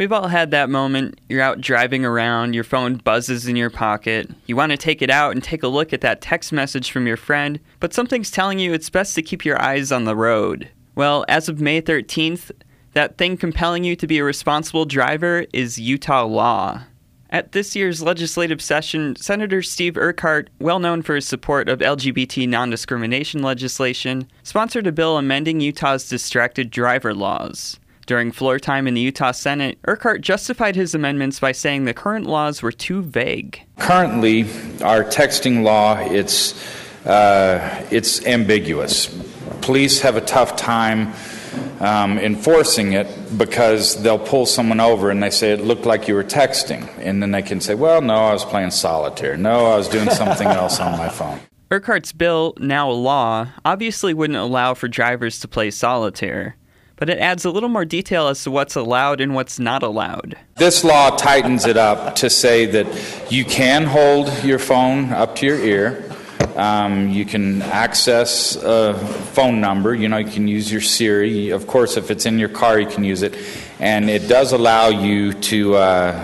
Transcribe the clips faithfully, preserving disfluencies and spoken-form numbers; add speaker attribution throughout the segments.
Speaker 1: We've all had that moment. You're out driving around, your phone buzzes in your pocket. You want to take it out and take a look at that text message from your friend, but something's telling you it's best to keep your eyes on the road. Well, as of May thirteenth, that thing compelling you to be a responsible driver is Utah law. At this year's legislative session, Senator Steve Urquhart, well known for his support of L G B T non-discrimination legislation, sponsored a bill amending Utah's distracted driver laws. During floor time in the Utah Senate, Urquhart justified his amendments by saying the current laws were too vague.
Speaker 2: Currently, our texting law, it's uh, it's ambiguous. Police have a tough time um, enforcing it because they'll pull someone over and they say, it looked like you were texting. And then they can say, well, no, I was playing solitaire. No, I was doing something else on my phone.
Speaker 1: Urquhart's bill, now a law, obviously wouldn't allow for drivers to play solitaire, but it adds a little more detail as to what's allowed and what's not allowed.
Speaker 2: This law tightens it up to say that you can hold your phone up to your ear. Um, you can access a phone number. You know, you can use your Siri. Of course, if it's in your car, you can use it. And it does allow you to uh,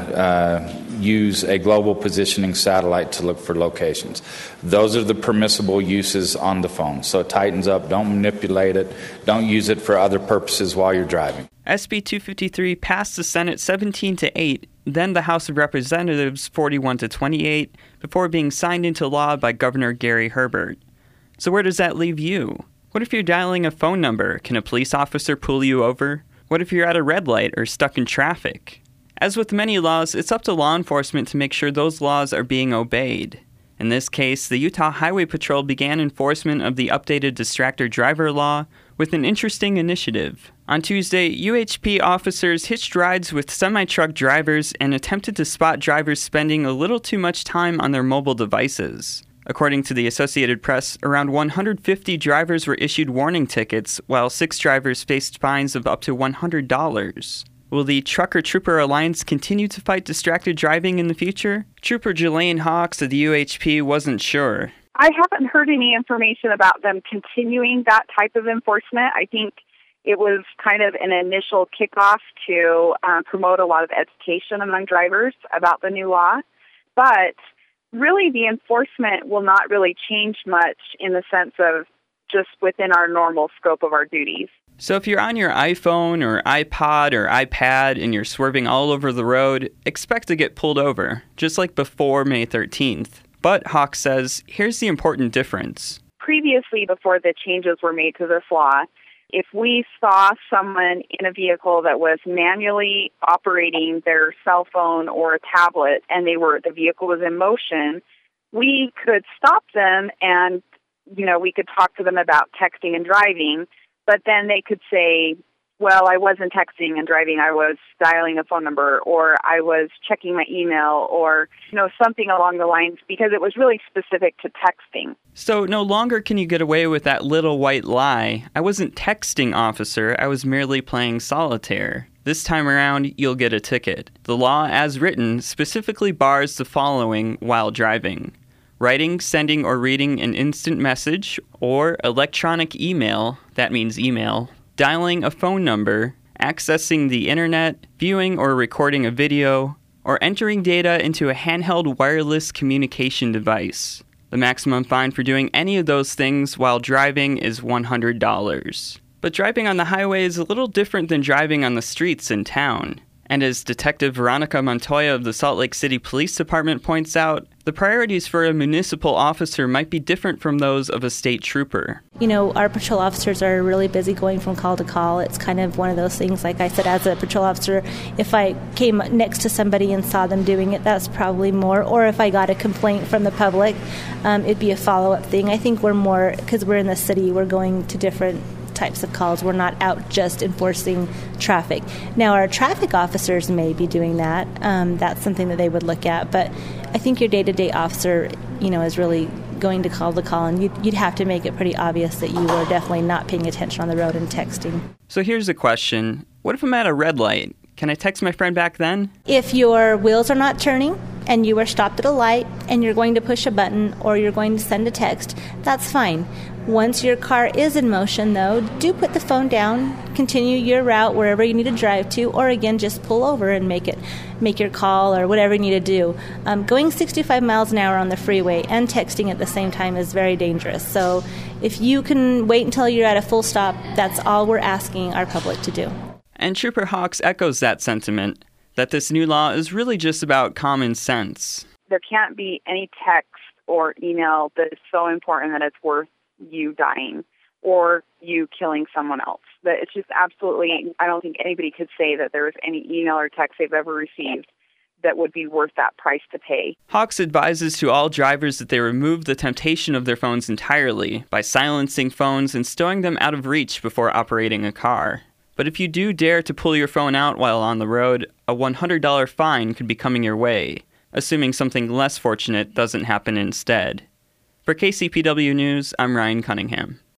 Speaker 2: uh, use a global positioning satellite to look for locations. Those are the permissible uses on the phone. So it tightens up. Don't manipulate it. Don't use it for other purposes while you're driving.
Speaker 1: S B two fifty-three passed the Senate seventeen to eight, then the House of Representatives forty-one to twenty-eight, before being signed into law by Governor Gary Herbert. So where does that leave you? What if you're dialing a phone number? Can a police officer pull you over? What if you're at a red light or stuck in traffic? As with many laws, it's up to law enforcement to make sure those laws are being obeyed. In this case, the Utah Highway Patrol began enforcement of the updated distractor driver law with an interesting initiative. On Tuesday, U H P officers hitched rides with semi-truck drivers and attempted to spot drivers spending a little too much time on their mobile devices. According to the Associated Press, around one hundred fifty drivers were issued warning tickets, while six drivers faced fines of up to one hundred dollars. Will the Trucker Trooper Alliance continue to fight distracted driving in the future? Trooper Jelaine Hawks of the U H P wasn't sure.
Speaker 3: I haven't heard any information about them continuing that type of enforcement. I think it was kind of an initial kickoff to uh, promote a lot of education among drivers about the new law. But really, the enforcement will not really change much in the sense of just within our normal scope of our duties.
Speaker 1: So if you're on your iPhone or iPod or iPad and you're swerving all over the road, expect to get pulled over, just like before May thirteenth. But, Hawk says, here's the important difference.
Speaker 3: Previously, before the changes were made to this law, if we saw someone in a vehicle that was manually operating their cell phone or a tablet and they were the vehicle was in motion, we could stop them and, you know, we could talk to them about texting and driving. But then they could say, well, I wasn't texting and driving, I was dialing a phone number, or I was checking my email, or, you know, something along the lines, because it was really specific to texting.
Speaker 1: So no longer can you get away with that little white lie. I wasn't texting, officer, I was merely playing solitaire. This time around, you'll get a ticket. The law, as written, specifically bars the following while driving: writing, sending, or reading an instant message or electronic email, that means email, dialing a phone number, accessing the internet, viewing or recording a video, or entering data into a handheld wireless communication device. The maximum fine for doing any of those things while driving is one hundred dollars. But driving on the highway is a little different than driving on the streets in town. And as Detective Veronica Montoya of the Salt Lake City Police Department points out, the priorities for a municipal officer might be different from those of a state trooper.
Speaker 4: You know, our patrol officers are really busy going from call to call. It's kind of one of those things, like I said, as a patrol officer, if I came next to somebody and saw them doing it, that's probably more. Or if I got a complaint from the public, um, it'd be a follow-up thing. I think we're more, because we're in the city, we're going to different types of calls. We're not out just enforcing traffic. Now, our traffic officers may be doing that. Um, that's something that they would look at. But I think your day-to-day officer, you know, is really going to call to call, and you'd, you'd have to make it pretty obvious that you are definitely not paying attention on the road and texting.
Speaker 1: So here's a question. What if I'm at a red light? Can I text my friend back then?
Speaker 4: If your wheels are not turning and you are stopped at a light and you're going to push a button or you're going to send a text, that's fine. Once your car is in motion, though, do put the phone down, continue your route wherever you need to drive to, or again, just pull over and make it, make your call or whatever you need to do. Um, going sixty-five miles an hour on the freeway and texting at the same time is very dangerous. So if you can wait until you're at a full stop, that's all we're asking our public to do.
Speaker 1: And Trooper Hawks echoes that sentiment, that this new law is really just about common sense.
Speaker 3: There can't be any text or email that is so important that it's worth you dying or you killing someone else. That it's just absolutely, I don't think anybody could say that there was any email or text they've ever received that would be worth that price to pay.
Speaker 1: Hawks advises to all drivers that they remove the temptation of their phones entirely by silencing phones and stowing them out of reach before operating a car. But if you do dare to pull your phone out while on the road, a one hundred dollars fine could be coming your way, assuming something less fortunate doesn't happen instead. For K C P W News, I'm Ryan Cunningham.